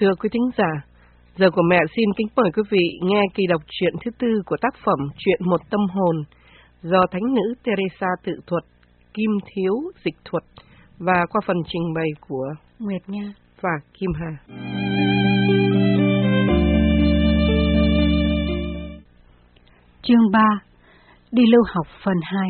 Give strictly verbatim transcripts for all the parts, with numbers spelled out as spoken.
Thưa quý thính giả, giờ của mẹ xin kính mời quý vị nghe kỳ đọc truyện thứ tư của tác phẩm Chuyện Một Tâm Hồn do Thánh nữ Teresa tự thuật, Kim Thiếu dịch thuật và qua phần trình bày của Nguyệt Nha và Kim Hà. Chương ba. Đi lưu học phần hai.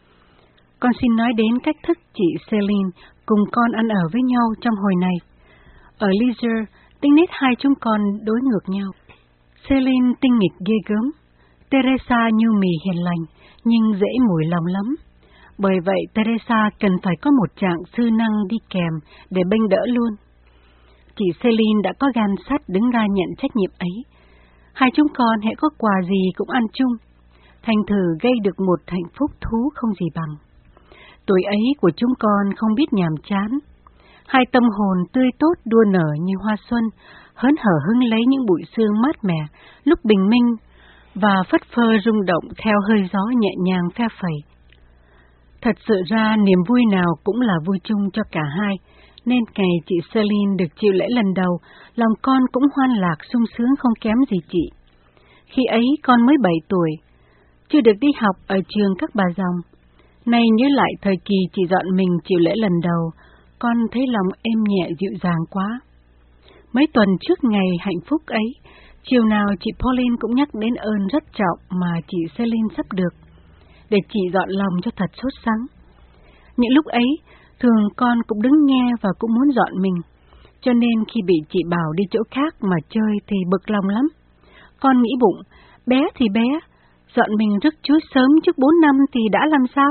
Con xin nói đến cách thức chị Celine cùng con ăn ở với nhau trong hồi này. Ở Leisure, tính nết hai chúng con đối ngược nhau. Celine tinh nghịch ghê gớm, Teresa nhu mì hiền lành, nhưng dễ mùi lòng lắm. Bởi vậy Teresa cần phải có một trạng sư năng đi kèm để bênh đỡ luôn. Chị Celine đã có gan sắt đứng ra nhận trách nhiệm ấy. Hai chúng con hễ có quà gì cũng ăn chung, thành thử gây được một hạnh phúc thú không gì bằng. Tuổi ấy của chúng con không biết nhàm chán. Hai tâm hồn tươi tốt đua nở như hoa xuân, hớn hở hứng lấy những bụi sương mát mẻ, lúc bình minh, và phất phơ rung động theo hơi gió nhẹ nhàng phe phẩy. Thật sự ra niềm vui nào cũng là vui chung cho cả hai, nên ngày chị Celine được chịu lễ lần đầu, lòng con cũng hoan lạc sung sướng không kém gì chị. Khi ấy con mới bảy tuổi, chưa được đi học ở trường các bà dòng. Nay nhớ lại thời kỳ chị dọn mình chịu lễ lần đầu, con thấy lòng êm nhẹ dịu dàng quá. Mấy tuần trước ngày hạnh phúc ấy, chiều nào chị Pauline cũng nhắc đến ơn rất trọng mà chị Celine sắp được, để chị dọn lòng cho thật sốt sắng. Những lúc ấy, thường con cũng đứng nghe và cũng muốn dọn mình, cho nên khi bị chị bảo đi chỗ khác mà chơi thì bực lòng lắm. Con nghĩ bụng, bé thì bé, dọn mình rước Chúa sớm trước bốn năm thì đã làm sao?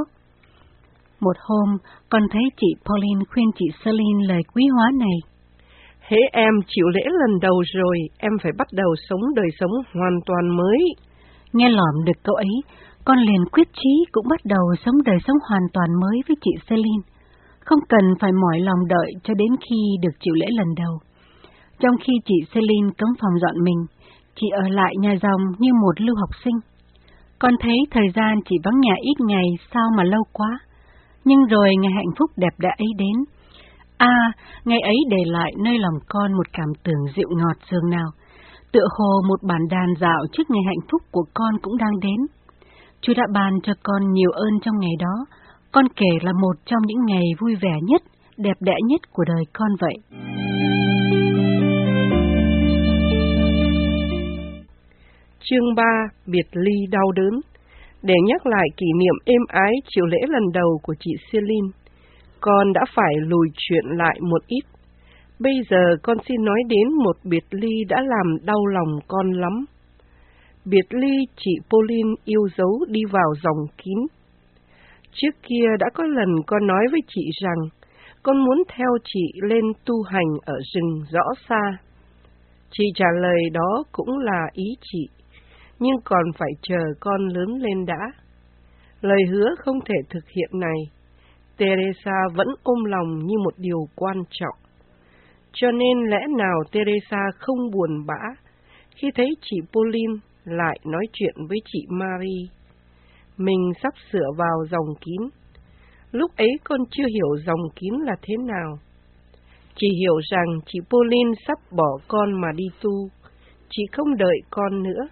Một hôm, con thấy chị Pauline khuyên chị Celine lời quý hóa này. Hễ em chịu lễ lần đầu rồi, em phải bắt đầu sống đời sống hoàn toàn mới. Nghe lỏm được câu ấy, con liền quyết chí cũng bắt đầu sống đời sống hoàn toàn mới với chị Celine. Không cần phải mỏi lòng đợi cho đến khi được chịu lễ lần đầu. Trong khi chị Celine cấm phòng dọn mình, chị ở lại nhà dòng như một lưu học sinh. Con thấy thời gian chị vắng nhà ít ngày sao mà lâu quá. Nhưng rồi ngày hạnh phúc đẹp đẽ ấy đến. À, ngày ấy để lại nơi lòng con một cảm tưởng dịu ngọt dường nào. Tựa hồ một bản đàn dạo trước ngày hạnh phúc của con cũng đang đến. Chúa đã ban cho con nhiều ơn trong ngày đó. Con kể là một trong những ngày vui vẻ nhất, đẹp đẽ nhất của đời con vậy. Chương ba. Biệt ly đau đớn. Để nhắc lại kỷ niệm êm ái chịu lễ lần đầu của chị Celine, con đã phải lùi chuyện lại một ít. Bây giờ con xin nói đến một biệt ly đã làm đau lòng con lắm. Biệt ly chị Pauline yêu dấu đi vào dòng kín. Trước kia đã có lần con nói với chị rằng con muốn theo chị lên tu hành ở rừng rõ xa. Chị trả lời đó cũng là ý chị, nhưng còn phải chờ con lớn lên đã. Lời hứa không thể thực hiện này, Teresa vẫn ôm lòng như một điều quan trọng. Cho nên lẽ nào Teresa không buồn bã khi thấy chị Pauline lại nói chuyện với chị Marie. Mình sắp sửa vào dòng kín. Lúc ấy con chưa hiểu dòng kín là thế nào. Chỉ hiểu rằng chị Pauline sắp bỏ con mà đi tu. Chị không đợi con nữa.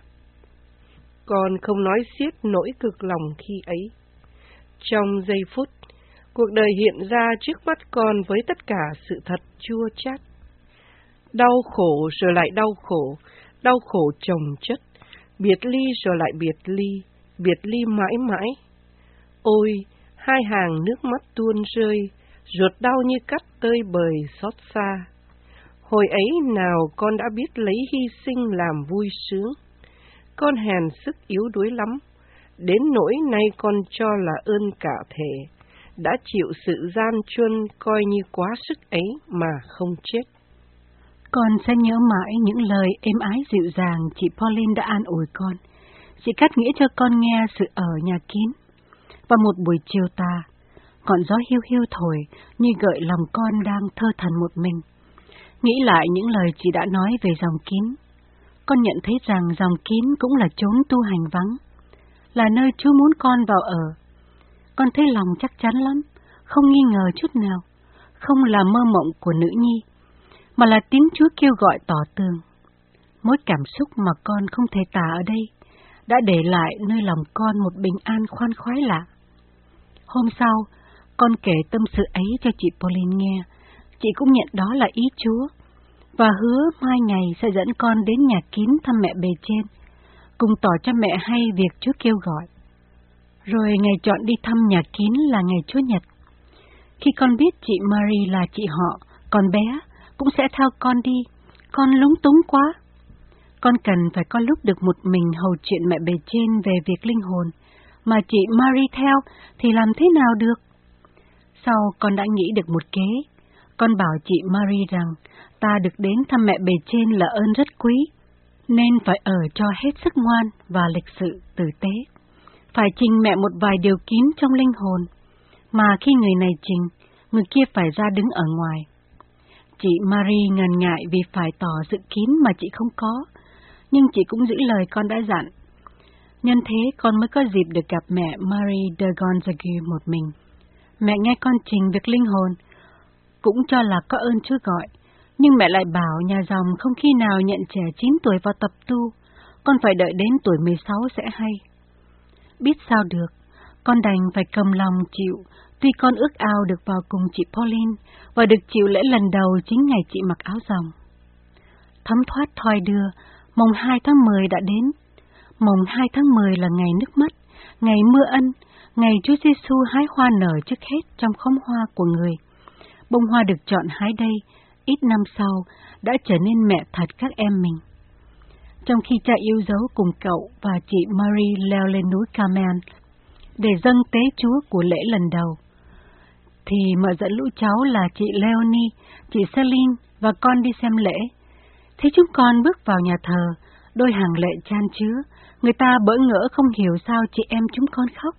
Con không nói xiết nỗi cực lòng khi ấy. Trong giây phút, cuộc đời hiện ra trước mắt con với tất cả sự thật chua chát. Đau khổ rồi lại đau khổ, đau khổ chồng chất, biệt ly rồi lại biệt ly, biệt ly mãi mãi. Ôi, hai hàng nước mắt tuôn rơi, ruột đau như cắt tơi bời xót xa. Hồi ấy nào con đã biết lấy hy sinh làm vui sướng. Con hèn sức yếu đuối lắm, đến nỗi nay con cho là ơn cả thể, đã chịu sự gian truân coi như quá sức ấy mà không chết. Con sẽ nhớ mãi những lời êm ái dịu dàng chị Pauline đã an ủi con. Chị cắt nghĩa cho con nghe sự ở nhà kín. Vào một buổi chiều tà, ngọn gió hiu hiu thổi như gợi lòng con đang thơ thẩn một mình. Nghĩ lại những lời chị đã nói về dòng kín, con nhận thấy rằng dòng kín cũng là chốn tu hành vắng, là nơi Chúa muốn con vào ở. Con thấy lòng chắc chắn lắm, không nghi ngờ chút nào, không là mơ mộng của nữ nhi. mà là tiếng Chúa kêu gọi tỏ tường. Mỗi cảm xúc mà con không thể tả ở đây đã để lại nơi lòng con một bình an khoan khoái lạ. Hôm sau, con kể tâm sự ấy cho chị Pauline nghe. Chị cũng nhận đó là ý Chúa, và hứa mai ngày sẽ dẫn con đến nhà kín thăm mẹ bề trên, cùng tỏ cho mẹ hay việc Chúa kêu gọi. Rồi ngày chọn đi thăm nhà kín là ngày Chúa Nhật. Khi con biết chị Mary là chị họ, con bé cũng sẽ theo con đi, con lúng túng quá. Con cần phải có lúc được một mình hầu chuyện mẹ bề trên về việc linh hồn, mà chị Mary theo thì làm thế nào được? Sau con đã nghĩ được một kế. Con bảo chị Mary rằng ta được đến thăm mẹ bề trên là ơn rất quý, nên phải ở cho hết sức ngoan và lịch sự tử tế. Phải trình mẹ một vài điều kín trong linh hồn, mà khi người này trình, người kia phải ra đứng ở ngoài. Chị Mary ngần ngại vì phải tỏ sự kín mà chị không có, nhưng chị cũng giữ lời con đã dặn. Nhân thế con mới có dịp được gặp mẹ Mary de Gonzague một mình. Mẹ nghe con trình việc linh hồn, cũng cho là có ơn Chúa gọi, nhưng mẹ lại bảo nhà dòng không khi nào nhận trẻ chín tuổi vào tập tu, con phải đợi đến tuổi mười sáu sẽ hay. Biết sao được, con đành phải cầm lòng chịu, tuy con ước ao được vào cùng chị Pauline và được chịu lễ lần đầu chính ngày chị mặc áo dòng. Thấm thoát thoi đưa, mùng hai tháng mười đã đến. Mùng hai tháng mười là ngày nước mắt, ngày mưa ân, ngày Chúa Giêsu hái hoa nở trước hết trong khóm hoa của người. Bông hoa được chọn hái đây, ít năm sau, đã trở nên mẹ thật các em mình. Trong khi cha yêu dấu cùng cậu và chị Mary leo lên núi Carmel để dâng tế Chúa của lễ lần đầu, thì mợ dẫn lũ cháu là chị Leonie, chị Celine và con đi xem lễ. Thế chúng con bước vào nhà thờ, đôi hàng lệ chan chứa, người ta bỡ ngỡ không hiểu sao chị em chúng con khóc.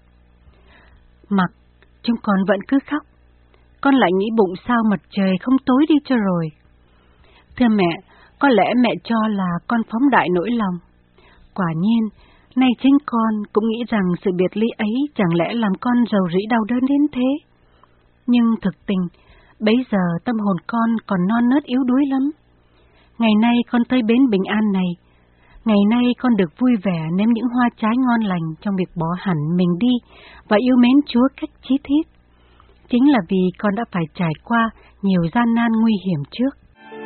Mặc, chúng con vẫn cứ khóc. Con lại nghĩ bụng sao mặt trời không tối đi cho rồi. Thưa mẹ, có lẽ mẹ cho là con phóng đại nỗi lòng. Quả nhiên, nay chính con cũng nghĩ rằng sự biệt ly ấy chẳng lẽ làm con rầu rĩ đau đớn đến thế. Nhưng thực tình, bấy giờ tâm hồn con còn non nớt yếu đuối lắm. Ngày nay con tới bến bình an này, ngày nay con được vui vẻ nếm những hoa trái ngon lành trong việc bỏ hẳn mình đi và yêu mến Chúa cách chí thiết. Chính là vì con đã phải trải qua nhiều gian nan nguy hiểm trước.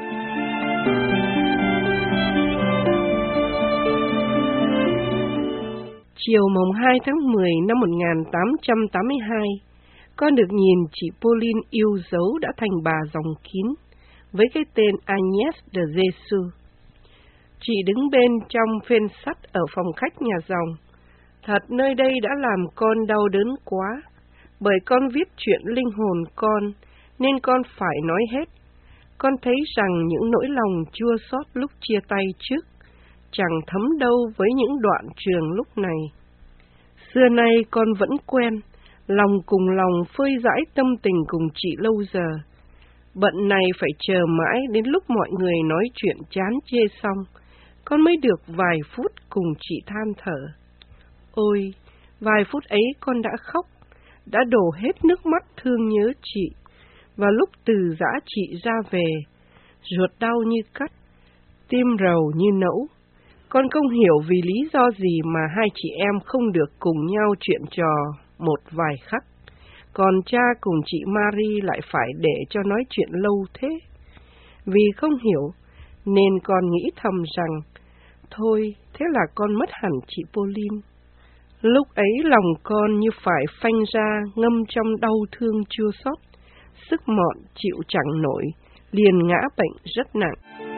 Chiều mùng hai tháng mười năm một nghìn tám trăm tám mươi hai, con được nhìn chị Pauline yêu dấu đã thành bà dòng kín, với cái tên Agnes de Jesus. Chị đứng bên trong phên sắt ở phòng khách nhà dòng. Thật nơi đây đã làm con đau đớn quá, bởi con viết chuyện linh hồn con, nên con phải nói hết. Con thấy rằng những nỗi lòng chua xót lúc chia tay trước chẳng thấm đâu với những đoạn trường lúc này. Xưa nay con vẫn quen, lòng cùng lòng phơi dãi tâm tình cùng chị lâu giờ. Bận này phải chờ mãi đến lúc mọi người nói chuyện chán chê xong, con mới được vài phút cùng chị than thở. Ôi, vài phút ấy con đã khóc, đã đổ hết nước mắt thương nhớ chị, và lúc từ giã chị ra về, ruột đau như cắt, tim rầu như nẫu. Con không hiểu vì lý do gì mà hai chị em không được cùng nhau chuyện trò một vài khắc, còn cha cùng chị Marie lại phải để cho nói chuyện lâu thế. Vì không hiểu, nên con nghĩ thầm rằng, thôi, thế là con mất hẳn chị Pauline. Lúc ấy lòng con như phải phanh ra ngâm trong đau thương chua xót, sức mọn chịu chẳng nổi, liền ngã bệnh rất nặng.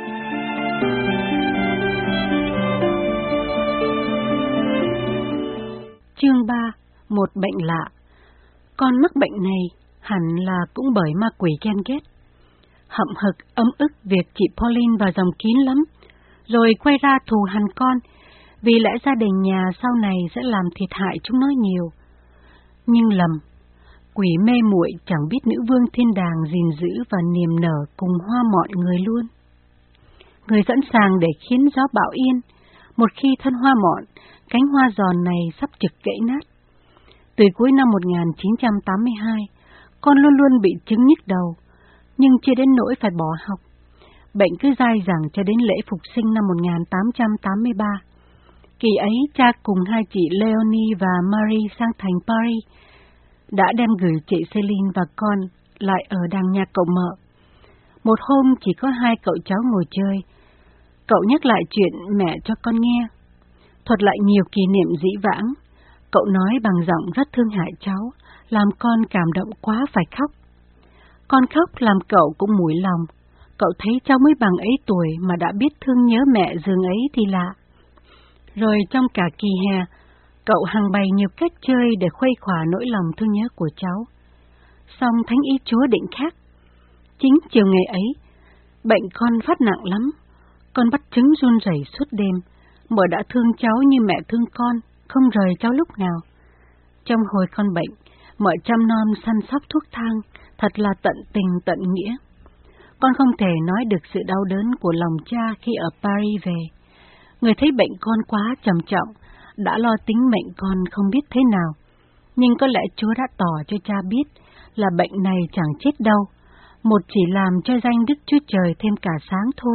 Chương ba. Một bệnh lạ. Con mắc bệnh này hẳn là cũng bởi ma quỷ ghen ghét. Hậm hực ấm ức việc chị Pauline vào dòng kín lắm, rồi quay ra thù hằn con, vì lẽ gia đình nhà sau này sẽ làm thiệt hại chúng nó nhiều. Nhưng lầm, quỷ mê muội chẳng biết nữ vương thiên đàng gìn giữ và niềm nở cùng hoa mọi người luôn. Người sẵn sàng để khiến gió bão yên, một khi thân hoa mọn, cánh hoa giòn này sắp trực gãy nát. Từ cuối năm một nghìn chín trăm tám mươi hai, con luôn luôn bị chứng nhức đầu, nhưng chưa đến nỗi phải bỏ học. bệnh cứ dai dẳng cho đến lễ phục sinh năm một nghìn tám trăm tám mươi ba. Kỳ ấy, cha cùng hai chị Leonie và Marie sang thành Paris, đã đem gửi chị Celine và con lại ở đàng nhà cậu mợ. Một hôm chỉ có hai cậu cháu ngồi chơi, cậu nhắc lại chuyện mẹ cho con nghe, thuật lại nhiều kỷ niệm dĩ vãng. Cậu nói bằng giọng rất thương hại cháu, làm con cảm động quá phải khóc. Con khóc làm cậu cũng mủi lòng, cậu thấy cháu mới bằng ấy tuổi mà đã biết thương nhớ mẹ dường ấy thì lạ. Rồi trong cả kỳ hè, cậu hằng bày nhiều cách chơi để khuây khỏa nỗi lòng thương nhớ của cháu. Xong thánh ý Chúa định khác. Chính chiều ngày ấy, bệnh con phát nặng lắm, con bắt chứng run rẩy suốt đêm. Mợ đã thương cháu như mẹ thương con, không rời cháu lúc nào. Trong hồi con bệnh, mợ chăm nom săn sóc thuốc thang, thật là tận tình tận nghĩa. Con không thể nói được sự đau đớn của lòng cha khi ở Paris về. Người thấy bệnh con quá trầm trọng, đã lo tính mệnh con không biết thế nào. Nhưng có lẽ Chúa đã tỏ cho cha biết là bệnh này chẳng chết đâu, một chỉ làm cho danh Đức Chúa Trời thêm cả sáng thôi.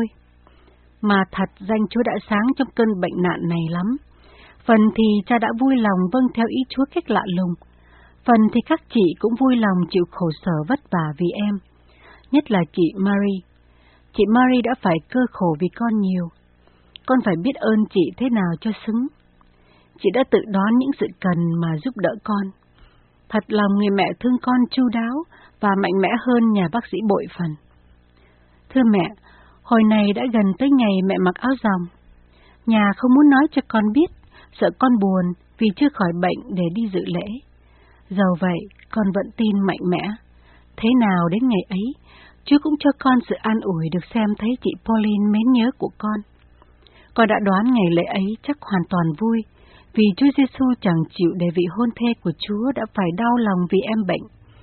Mà thật danh Chúa đã sáng trong cơn bệnh nạn này lắm. Phần thì cha đã vui lòng vâng theo ý Chúa cách lạ lùng, phần thì các chị cũng vui lòng chịu khổ sở vất vả vì em, nhất là chị Marie. Chị Marie đã phải cơ khổ vì con nhiều. Con phải biết ơn chị thế nào cho xứng. Chị đã tự đón những sự cần mà giúp đỡ con. Thật lòng người mẹ thương con chu đáo và mạnh mẽ hơn nhà bác sĩ bội phần. Thưa mẹ, hồi này đã gần tới ngày mẹ mặc áo ròng. Nhà không muốn nói cho con biết, sợ con buồn vì chưa khỏi bệnh để đi dự lễ. Dầu vậy, con vẫn tin mạnh mẽ. Thế nào đến ngày ấy, Chúa cũng cho con sự an ủi được xem thấy chị Pauline mến nhớ của con. Con đã đoán ngày lễ ấy chắc hoàn toàn vui, vì Chúa Giêsu chẳng chịu để vị hôn thê của Chúa đã phải đau lòng vì em bệnh.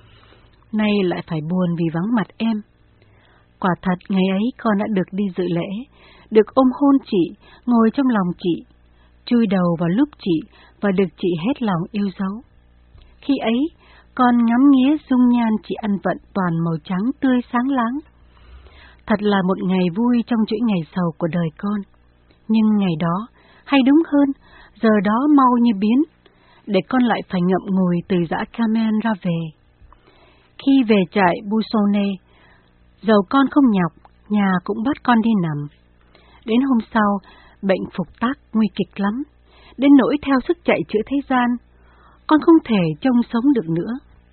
Nay lại phải buồn vì vắng mặt em. Quả thật ngày ấy con đã được đi dự lễ, được ôm hôn chị, ngồi trong lòng chị, chui đầu vào lúc chị và được chị hết lòng yêu dấu. Khi ấy, con ngắm nghía dung nhan chị ăn vận toàn màu trắng tươi sáng láng. Thật là một ngày vui trong chuỗi ngày sầu của đời con. Nhưng ngày đó, hay đúng hơn, giờ đó mau như biến, để con lại phải ngậm ngùi từ dã Carmen ra về. Khi về trại Buissonnet, dầu con không nhọc, nhà cũng bắt con đi nằm. Đến hôm sau, bệnh phục tác nguy kịch lắm, đến nỗi theo sức chạy chữa thế gian, con không thể trông sống được nữa.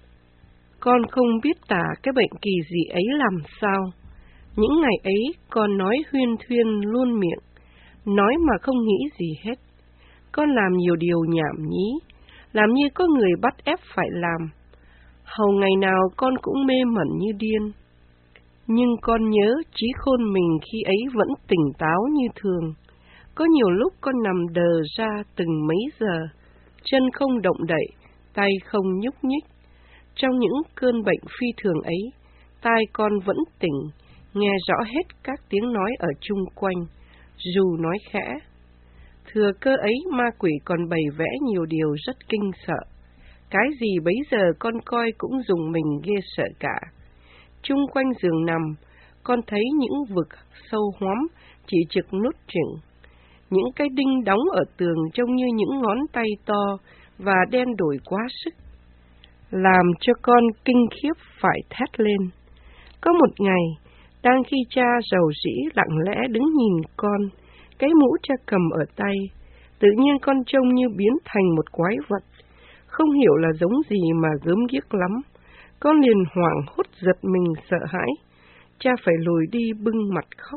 Con không biết tả cái bệnh kỳ dị ấy làm sao. Những ngày ấy, con nói huyên thuyên luôn miệng, nói mà không nghĩ gì hết. Con làm nhiều điều nhảm nhí, làm như có người bắt ép phải làm. Hầu ngày nào con cũng mê mẩn như điên. Nhưng con nhớ trí khôn mình khi ấy vẫn tỉnh táo như thường. Có nhiều lúc con nằm đờ ra từng mấy giờ, chân không động đậy, tay không nhúc nhích. Trong những cơn bệnh phi thường ấy, tai con vẫn tỉnh, nghe rõ hết các tiếng nói ở chung quanh, dù nói khẽ. Thừa cơ ấy ma quỷ còn bày vẽ nhiều điều rất kinh sợ. Cái gì bấy giờ con coi cũng dùng mình ghê sợ cả. Chung quanh giường nằm, con thấy những vực sâu hoắm chỉ trực nút chừng. Những cái đinh đóng ở tường trông như những ngón tay to và đen đổi quá sức, làm cho con kinh khiếp phải thét lên. Có một ngày, đang khi cha rầu rĩ lặng lẽ đứng nhìn con, cái mũ cha cầm ở tay, tự nhiên con trông như biến thành một quái vật, không hiểu là giống gì mà gớm ghiếc lắm. Con liền hoảng hốt giật mình sợ hãi, cha phải lùi đi bưng mặt khóc.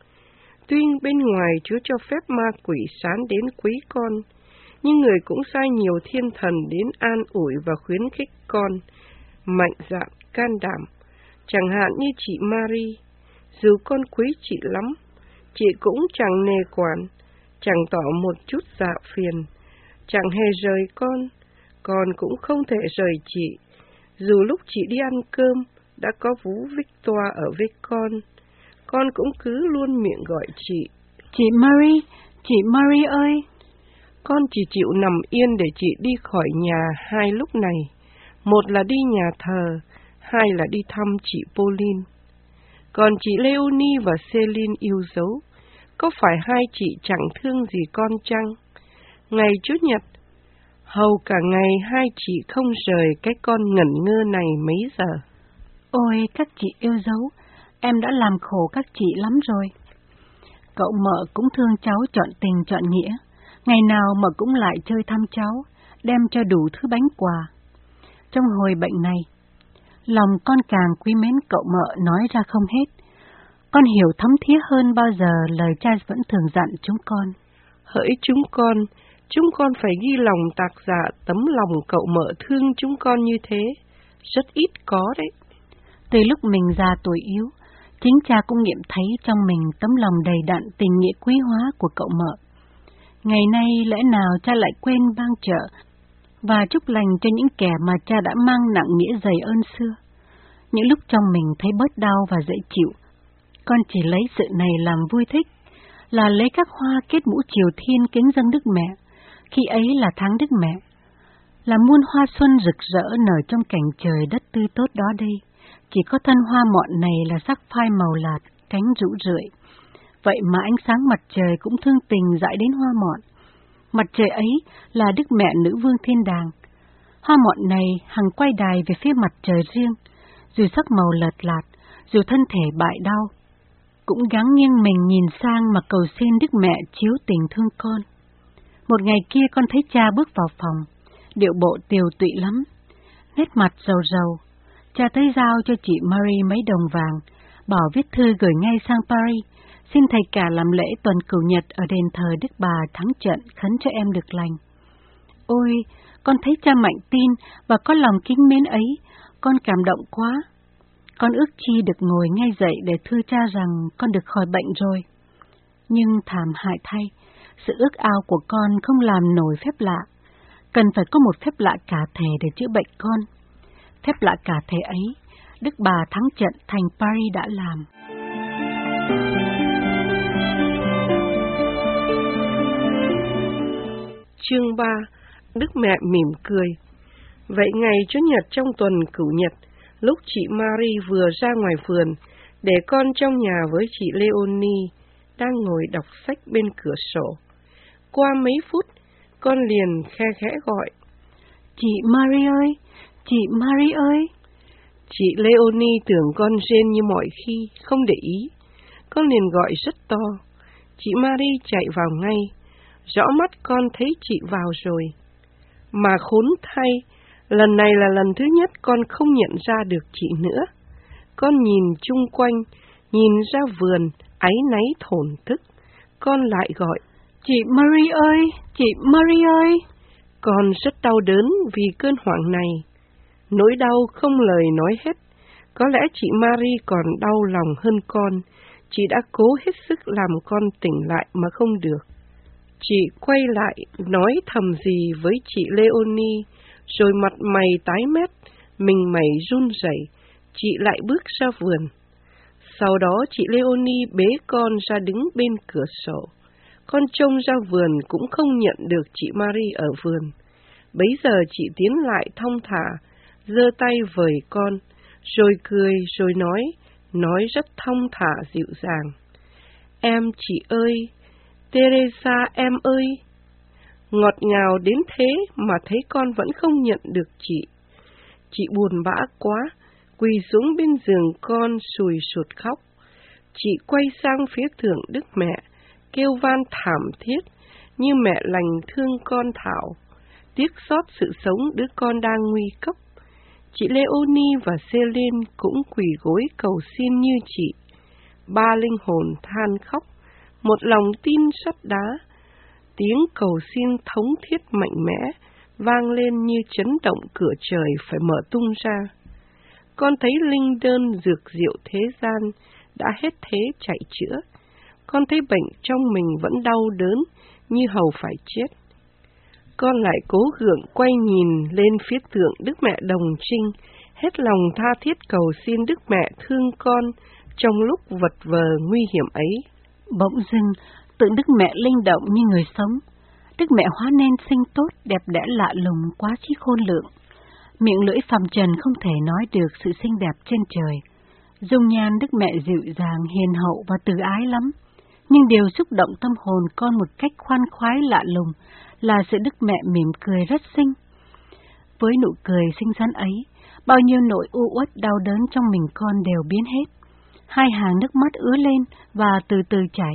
Tuy bên ngoài Chúa cho phép ma quỷ sán đến quấy con, nhưng người cũng sai nhiều thiên thần đến an ủi và khuyến khích con, mạnh dạn, can đảm. Chẳng hạn như chị Marie, dù con quý chị lắm, chị cũng chẳng nề quản, chẳng tỏ một chút dạ phiền, chẳng hề rời con, con cũng không thể rời chị. Dù lúc chị đi ăn cơm, đã có vú Victoire ở với con, con cũng cứ luôn miệng gọi chị. Chị Marie, chị Marie ơi! Con chỉ chịu nằm yên để chị đi khỏi nhà hai lúc này. Một là đi nhà thờ, hai là đi thăm chị Pauline. Còn chị Leonie và Celine yêu dấu, có phải hai chị chẳng thương gì con chăng? Ngày Chủ nhật, hầu cả ngày hai chị không rời cái con ngẩn ngơ này mấy giờ. Ôi, các chị yêu dấu, em đã làm khổ các chị lắm rồi. Cậu mợ cũng thương cháu chọn tình chọn nghĩa, ngày nào mợ cũng lại chơi thăm cháu, đem cho đủ thứ bánh quà. Trong hồi bệnh này, lòng con càng quý mến cậu mợ nói ra không hết. Con hiểu thấm thía hơn bao giờ lời cha vẫn thường dặn chúng con. Hỡi chúng con, chúng con phải ghi lòng tạc dạ tấm lòng cậu mợ thương chúng con như thế, rất ít có đấy. Từ lúc mình già tuổi yếu, chính cha cũng nghiệm thấy trong mình tấm lòng đầy đặn tình nghĩa quý hóa của cậu mợ. Ngày nay lẽ nào cha lại quên ban trợ và chúc lành cho những kẻ mà cha đã mang nặng nghĩa dày ơn xưa. Những lúc trong mình thấy bớt đau và dễ chịu, con chỉ lấy sự này làm vui thích, là lấy các hoa kết mũ triều thiên kính dâng Đức Mẹ, khi ấy là tháng Đức Mẹ, là muôn hoa xuân rực rỡ nở trong cảnh trời đất tươi tốt đó đây. Chỉ có thân hoa mọn này là sắc phai màu lạt, cánh rũ rượi. Vậy mà ánh sáng mặt trời cũng thương tình dãi đến hoa mọn. Mặt trời ấy là Đức Mẹ Nữ Vương Thiên Đàng. Hoa mọn này hằng quay đài về phía mặt trời riêng, dù sắc màu lợt lạt, dù thân thể bại đau, cũng gắng nghiêng mình nhìn sang mà cầu xin Đức Mẹ chiếu tình thương con. Một ngày kia con thấy cha bước vào phòng, điệu bộ tiều tụy lắm, nét mặt rầu rầu. Cha tới giao cho chị Marie mấy đồng vàng, bảo viết thư gửi ngay sang Paris, xin thầy cả làm lễ tuần cửu nhật ở đền thờ Đức Bà thắng trận khấn cho em được lành. Ôi, con thấy cha mạnh tin và có lòng kính mến ấy, con cảm động quá. Con ước chi được ngồi ngay dậy để thưa cha rằng con được khỏi bệnh rồi. Nhưng thảm hại thay, sự ước ao của con không làm nổi phép lạ. Cần phải có một phép lạ cả thể để chữa bệnh con. Phép lạ cả thể ấy, Đức Bà thắng trận thành Paris đã làm. Chương ba. Đức Mẹ mỉm cười. Vậy ngày Chủ nhật trong tuần Cửu nhật, lúc chị Marie vừa ra ngoài vườn, để con trong nhà với chị Leonie đang ngồi đọc sách bên cửa sổ. Qua mấy phút, con liền khe khẽ gọi: Chị Marie ơi! Chị Marie ơi! Chị Leonie tưởng con rên như mọi khi, không để ý. Con liền gọi rất to. Chị Marie chạy vào ngay. Rõ mắt con thấy chị vào rồi. Mà khốn thay, lần này là lần thứ nhất con không nhận ra được chị nữa. Con nhìn chung quanh, nhìn ra vườn, áy náy thổn thức. Con lại gọi: Chị Marie ơi! Chị Marie ơi! Con rất đau đớn vì cơn hoảng này. Nỗi đau không lời nói hết. Có lẽ chị Marie còn đau lòng hơn con. Chị đã cố hết sức làm con tỉnh lại mà không được. Chị quay lại nói thầm gì với chị Leonie, rồi mặt mày tái mét, mình mày run rẩy. Chị lại bước ra vườn. Sau đó chị Leonie bế con ra đứng bên cửa sổ. Con trông ra vườn cũng không nhận được chị Marie ở vườn. Bấy giờ chị tiến lại thong thả, giơ tay vời con, rồi cười rồi nói, nói rất thong thả dịu dàng: Em chị ơi, Teresa em ơi. Ngọt ngào đến thế mà thấy con vẫn không nhận được chị. Chị buồn bã quá, quỳ xuống bên giường con sùi sụt khóc. Chị quay sang phía thượng Đức Mẹ, kêu van thảm thiết như mẹ lành thương con thảo, tiếc xót sự sống đứa con đang nguy cấp. Chị Leonie và Celine cũng quỳ gối cầu xin như chị. Ba linh hồn than khóc, một lòng tin sắt đá. Tiếng cầu xin thống thiết mạnh mẽ vang lên như chấn động cửa trời phải mở tung ra. Con thấy linh đơn dược diệu thế gian đã hết thế chạy chữa. Con thấy bệnh trong mình vẫn đau đớn như hầu phải chết. Con lại cố gượng quay nhìn lên phía tượng Đức Mẹ Đồng Trinh, hết lòng tha thiết cầu xin Đức Mẹ thương con trong lúc vật vờ nguy hiểm ấy. Bỗng dưng, tượng Đức Mẹ linh động như người sống. Đức Mẹ hóa nên xinh tốt, đẹp đẽ lạ lùng, quá trí khôn lượng. Miệng lưỡi phàm trần không thể nói được sự xinh đẹp trên trời. Dung nhan Đức Mẹ dịu dàng, hiền hậu và từ ái lắm, nhưng điều xúc động tâm hồn con một cách khoan khoái lạ lùng là sự Đức Mẹ mỉm cười rất xinh. Với nụ cười xinh xắn ấy, bao nhiêu nỗi u uất đau đớn trong mình con đều biến hết. Hai hàng nước mắt ứa lên và từ từ chảy.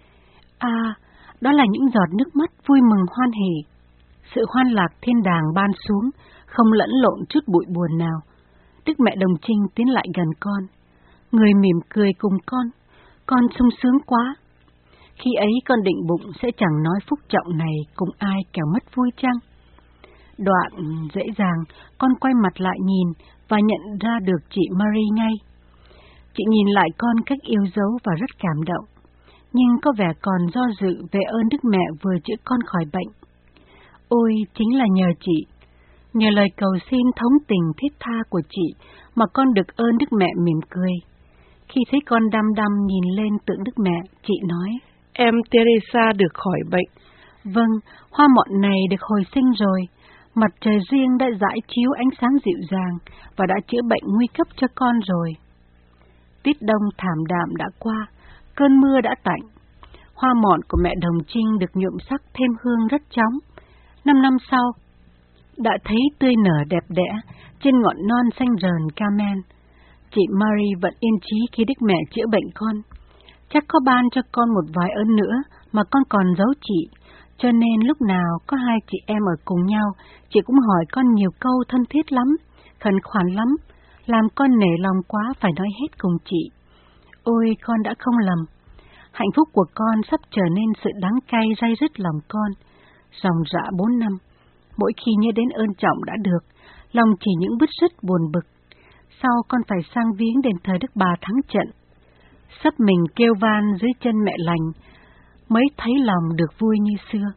À, đó là những giọt nước mắt vui mừng hoan hỉ. Sự hoan lạc thiên đàng ban xuống, không lẫn lộn chút bụi buồn nào. Đức Mẹ Đồng Trinh tiến lại gần con. Người mỉm cười cùng con. Con sung sướng quá. Khi ấy con định bụng sẽ chẳng nói phúc trọng này cùng ai kẻo mất vui chăng? Đoạn dễ dàng, con quay mặt lại nhìn và nhận ra được chị Marie ngay. Chị nhìn lại con cách yêu dấu và rất cảm động, nhưng có vẻ còn do dự về ơn Đức Mẹ vừa chữa con khỏi bệnh. Ôi, chính là nhờ chị, nhờ lời cầu xin thống tình thiết tha của chị mà con được ơn Đức Mẹ mỉm cười. Khi thấy con đăm đăm nhìn lên tượng Đức Mẹ, chị nói: Em Teresa được khỏi bệnh. Vâng, hoa mọn này được hồi sinh rồi. Mặt trời riêng đã rải chiếu ánh sáng dịu dàng và đã chữa bệnh nguy cấp cho con rồi. Tiết đông thảm đạm đã qua, cơn mưa đã tạnh. Hoa mọn của mẹ Đồng Trinh được nhuộm sắc thêm hương rất chóng. Năm năm sau, đã thấy tươi nở đẹp đẽ trên ngọn non xanh rờn Carmen. Chị Marie vẫn yên trí khi Đức Mẹ chữa bệnh con. Chắc có ban cho con một vài ơn nữa mà con còn giấu chị, cho nên lúc nào có hai chị em ở cùng nhau, chị cũng hỏi con nhiều câu thân thiết lắm, khẩn khoản lắm, làm con nể lòng quá phải nói hết cùng chị. Ôi, con đã không lầm. Hạnh phúc của con sắp trở nên sự đắng cay ray rứt lòng con. Ròng rã bốn năm, mỗi khi nhớ đến ơn trọng đã được, lòng chỉ những bứt rứt buồn bực. Sau con phải sang viếng đền thờ Đức Bà thắng trận, sắp mình kêu van dưới chân mẹ lành, mới thấy lòng được vui như xưa.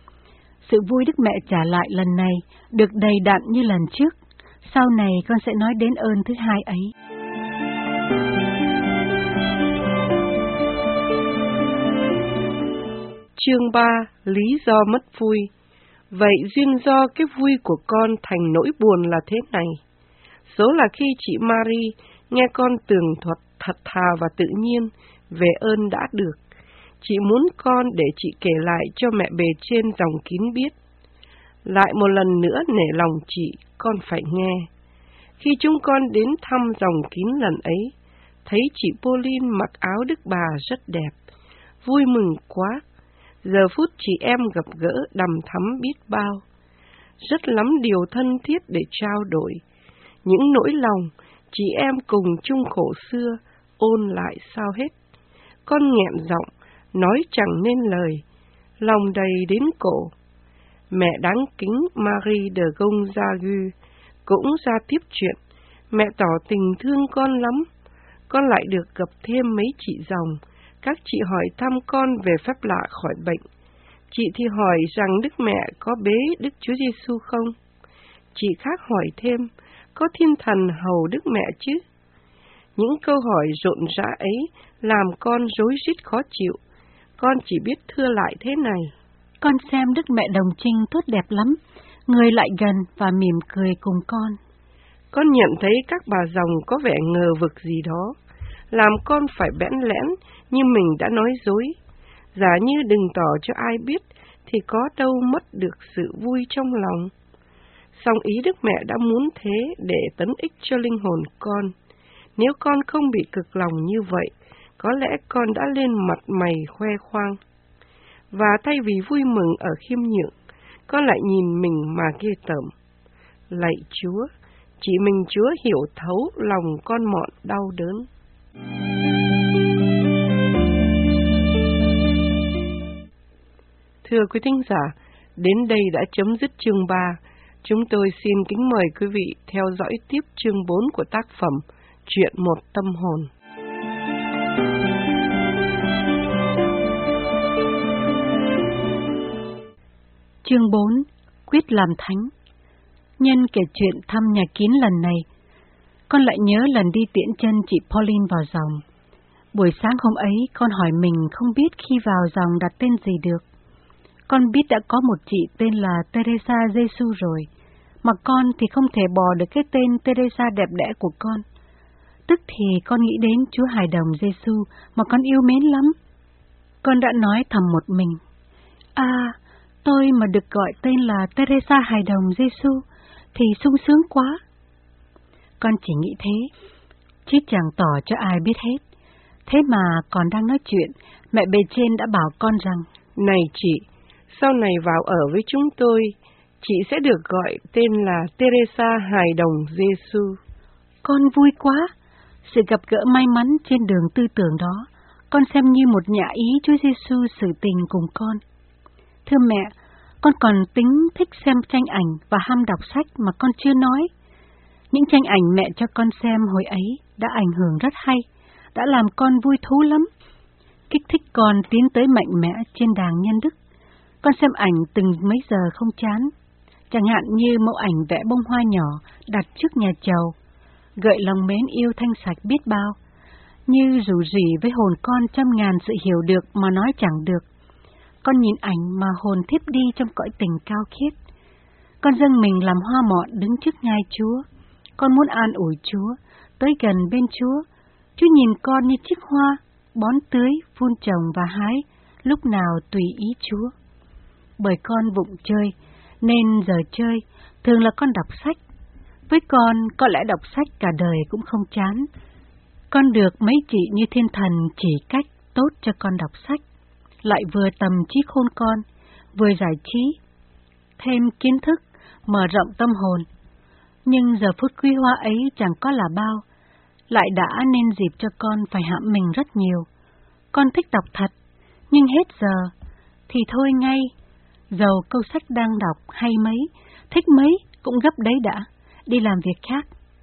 Sự vui Đức Mẹ trả lại lần này được đầy đặn như lần trước. Sau này con sẽ nói đến ơn thứ hai ấy. Chương ba. Lý do mất vui. Vậy duyên do cái vui của con thành nỗi buồn là thế này. Số là khi chị Marie nghe con tường thuật thật thà và tự nhiên về ơn đã được. Chị muốn con để chị kể lại cho mẹ bề trên dòng kín biết. Lại một lần nữa nể lòng chị, con phải nghe. Khi chúng con đến thăm dòng kín lần ấy, thấy chị Pauline mặc áo Đức Bà rất đẹp, vui mừng quá. Giờ phút chị em gặp gỡ đằm thắm biết bao. Rất lắm điều thân thiết để trao đổi. Những nỗi lòng, chị em cùng chung khổ xưa, ôn lại sao hết. Con nghẹn giọng, nói chẳng nên lời, lòng đầy đến cổ. Mẹ đáng kính Marie de Gonzague cũng ra tiếp chuyện. Mẹ tỏ tình thương con lắm. Con lại được gặp thêm mấy chị dòng. Các chị hỏi thăm con về phép lạ khỏi bệnh. Chị thì hỏi rằng Đức Mẹ có bế Đức Chúa Giêsu không? Chị khác hỏi thêm, có thiên thần hầu Đức Mẹ chứ? Những câu hỏi rộn rã ấy làm con rối rít khó chịu. Con chỉ biết thưa lại thế này. Con xem Đức Mẹ Đồng Trinh tốt đẹp lắm, người lại gần và mỉm cười cùng con. Con nhận thấy các bà dòng có vẻ ngờ vực gì đó, làm con phải bẽn lẽn như mình đã nói dối. Giả như đừng tỏ cho ai biết thì có đâu mất được sự vui trong lòng. Song ý Đức Mẹ đã muốn thế để tấn ích cho linh hồn con. Nếu con không bị cực lòng như vậy, có lẽ con đã lên mặt mày khoe khoang. Và thay vì vui mừng ở khiêm nhượng, con lại nhìn mình mà ghê tởm. Lạy Chúa, chỉ mình Chúa hiểu thấu lòng con mọn đau đớn. Thưa quý thính giả, đến đây đã chấm dứt chương ba. Chúng tôi xin kính mời quý vị theo dõi tiếp chương bốn của tác phẩm Chuyện một tâm hồn. Chương bốn. Quyết làm thánh. Nhân kể chuyện thăm nhà kín lần này, con lại nhớ lần đi tiễn chân chị Pauline vào dòng. Buổi sáng hôm ấy, con hỏi mình không biết khi vào dòng đặt tên gì được. Con biết đã có một chị tên là Teresa Giêsu rồi, mà con thì không thể bỏ được cái tên Teresa đẹp đẽ của con. tức thì con nghĩ đến Chúa Hài Đồng Giêsu mà con yêu mến lắm. Con đã nói thầm một mình, à, tôi mà được gọi tên là Teresa Hài Đồng Giêsu thì sung sướng quá. Con chỉ nghĩ thế, chứ chẳng tỏ cho ai biết hết. Thế mà còn đang nói chuyện, mẹ bề trên đã bảo con rằng, này chị, sau này vào ở với chúng tôi, chị sẽ được gọi tên là Teresa Hài Đồng Giêsu. Con vui quá, sự gặp gỡ may mắn trên đường tư tưởng đó, con xem như một nhã ý Chúa Giêsu xử tình cùng con. Thưa mẹ, con còn tính thích xem tranh ảnh và ham đọc sách mà con chưa nói. Những tranh ảnh mẹ cho con xem hồi ấy đã ảnh hưởng rất hay, đã làm con vui thú lắm, kích thích con tiến tới mạnh mẽ trên đàng nhân đức. Con xem ảnh từng mấy giờ không chán, chẳng hạn như mẫu ảnh vẽ bông hoa nhỏ đặt trước nhà chầu, gợi lòng mến yêu thanh sạch biết bao, như rủ rỉ với hồn con trăm ngàn sự hiểu được mà nói chẳng được. Con nhìn ảnh mà hồn thiếp đi trong cõi tình cao khiết. Con dâng mình làm hoa mọn đứng trước ngai Chúa. Con muốn an ủi Chúa, tới gần bên Chúa. Chúa nhìn con như chiếc hoa, bón tưới, vun trồng và hái, lúc nào tùy ý Chúa. Bởi con vụng chơi, nên giờ chơi, thường là con đọc sách. Với con, có lẽ đọc sách cả đời cũng không chán. Con được mấy chị như thiên thần chỉ cách tốt cho con đọc sách, lại vừa tầm trí khôn con, vừa giải trí, thêm kiến thức, mở rộng tâm hồn. Nhưng giờ phút quý hóa ấy chẳng có là bao, lại đã nên dịp cho con phải hãm mình rất nhiều. Con thích đọc thật, nhưng hết giờ, thì thôi ngay, dầu câu sách đang đọc hay mấy, thích mấy cũng gấp đấy đã, đi làm việc khác.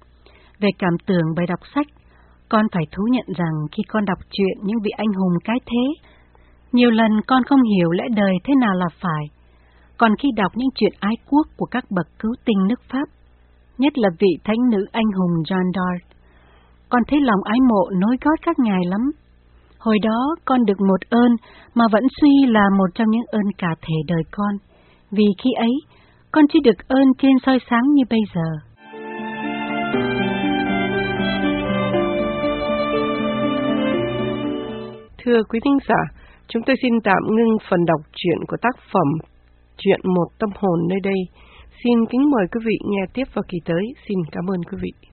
Về cảm tưởng bài đọc sách, con phải thú nhận rằng khi con đọc truyện những vị anh hùng cái thế, nhiều lần con không hiểu lẽ đời thế nào là phải. Còn khi đọc những chuyện ái quốc của các bậc cứu tinh nước Pháp, nhất là vị thánh nữ anh hùng Jeanne d'Arc, con thấy lòng ái mộ nối gót các ngài lắm. Hồi đó con được một ơn mà vẫn suy là một trong những ơn cả thể đời con, vì khi ấy con chỉ được ơn trên soi sáng như bây giờ. Thưa quý thính giả, chúng tôi xin tạm ngưng phần đọc truyện của tác phẩm Chuyện Một Tâm Hồn nơi đây. Xin kính mời quý vị nghe tiếp vào kỳ tới. Xin cảm ơn quý vị.